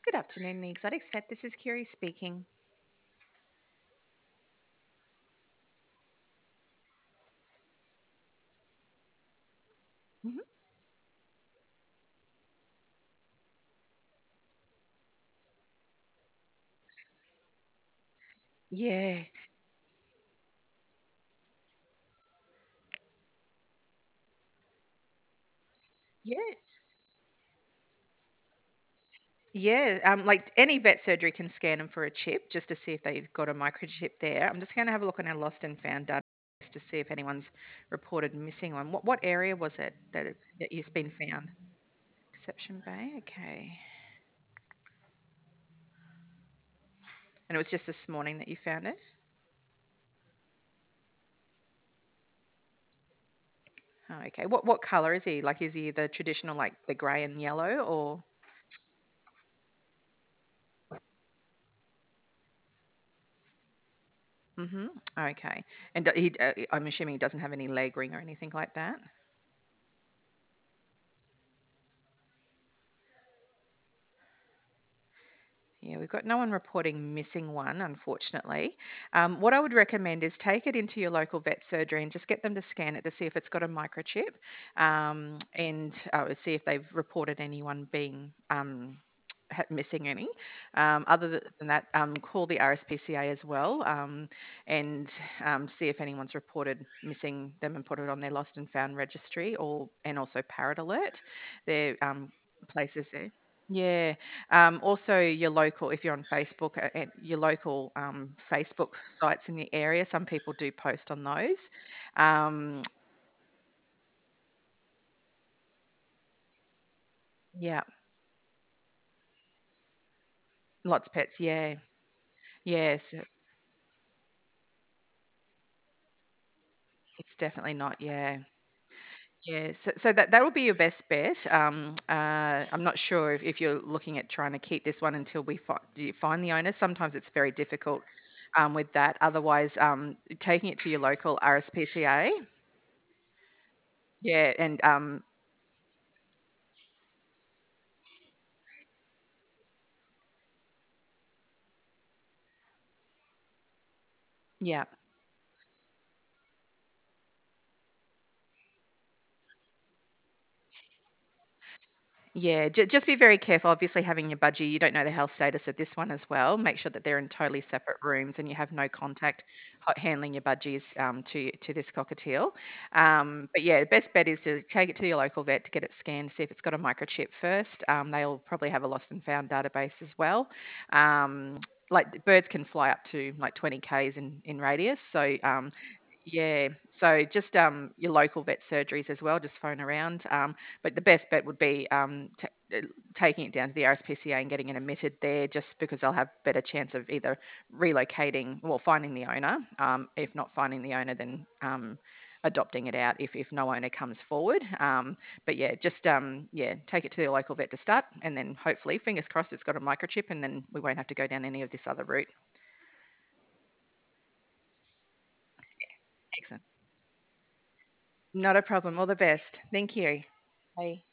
Good afternoon, the Exotics Vet. This is Kiri speaking. Mhm. Yeah, yeah, yeah. Like any vet surgery can scan them for a chip just to see if they've got a microchip there. I'm just going to have a look on our lost and found data to see if anyone's reported missing one. What area was it that it's been found? Deception Bay. Okay, and it was just this morning that you found it. Oh, okay. What color is he? Like, is he the traditional like the grey and yellow or? Mm-hmm. Okay. And I'm assuming he doesn't have any leg ring or anything like that. Yeah, we've got no one reporting missing one, unfortunately. What I would recommend is take it into your local vet surgery and just get them to scan it to see if it's got a microchip, and see if they've reported anyone being missing any. Than that, call the RSPCA as well, and see if anyone's reported missing them and put it on their lost and found registry, or and also Parrot Alert. They're places there. Yeah. Also, your local, if you're on Facebook, and your local Facebook sites in the area, some people do post on those. Um, yeah, lots of pets. Yeah, yes, it's definitely not. Yeah, yeah. So that will be your best bet. I'm not sure if you're looking at trying to keep this one until do you find the owner. Sometimes it's very difficult with that. Otherwise, taking it to your local RSPCA. Yeah, and yeah. Yeah, just be very careful. Obviously, having your budgie, you don't know the health status of this one as well. Make sure that they're in totally separate rooms and you have no contact handling your budgies to this cockatiel. But yeah, the best bet is to take it to your local vet to get it scanned, see if it's got a microchip first. They'll probably have a lost and found database as well. Like birds can fly up to like 20 k's in radius, so yeah, so just your local vet surgeries as well, just phone around. But the best bet would be taking it down to the RSPCA and getting it admitted there, just because they'll have better chance of either relocating, well, finding the owner. If not finding the owner, then adopting it out if no owner comes forward. But yeah, just yeah, take it to the local vet to start, and then hopefully, fingers crossed, it's got a microchip, and then we won't have to go down any of this other route. Excellent. Not a problem. All the best. Thank you. Bye.